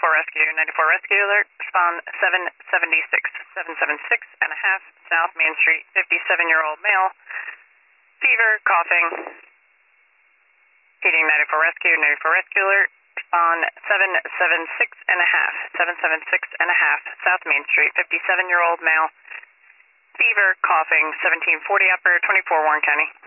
Rescue. 94 Rescue alert. Respond 776 and a half South Main Street. 57-year-old male. Fever, coughing. Heating 94 Rescue. 94 Rescue alert. Respond 776 and a half. 776 and a half South Main Street. 57-year-old male. Fever, coughing. 1740 upper. 24 Warren County.